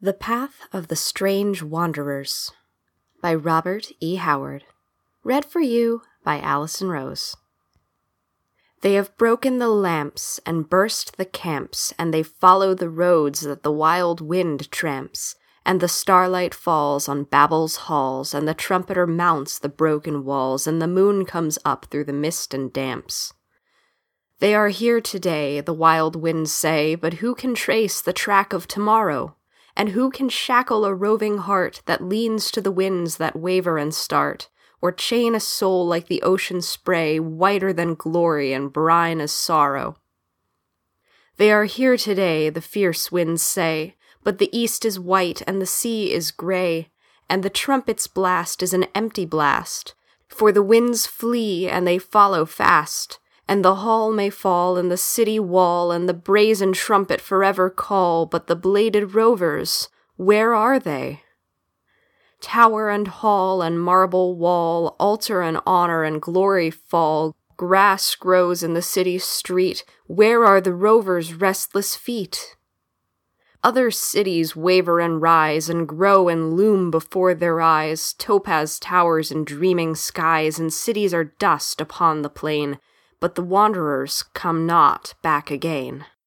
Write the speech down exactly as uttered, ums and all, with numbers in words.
The Path of the Strange Wanderers by Robert E. Howard. Read for you by Allison Rose. They have broken the lamps and burst the camps, and they follow the roads that the wild wind tramps, and the starlight falls on Babel's halls, and the trumpeter mounts the broken walls, and the moon comes up through the mist and damps. They are here today, the wild winds say, but who can trace the track of tomorrow? And who can shackle a roving heart that leans to the winds that waver and start, or chain a soul like the ocean spray, whiter than glory and brine as sorrow? They are here today, the fierce winds say, but the east is white and the sea is gray, and the trumpet's blast is an empty blast, for the winds flee and they follow fast. And the hall may fall, and the city wall, and the brazen trumpet forever call, but the bladed rovers, where are they? Tower and hall and marble wall, altar and honor and glory fall, grass grows in the city street, where are the rovers' restless feet? Other cities waver and rise, and grow and loom before their eyes, topaz towers and dreaming skies, and cities are dust upon the plain, but the wanderers come not back again.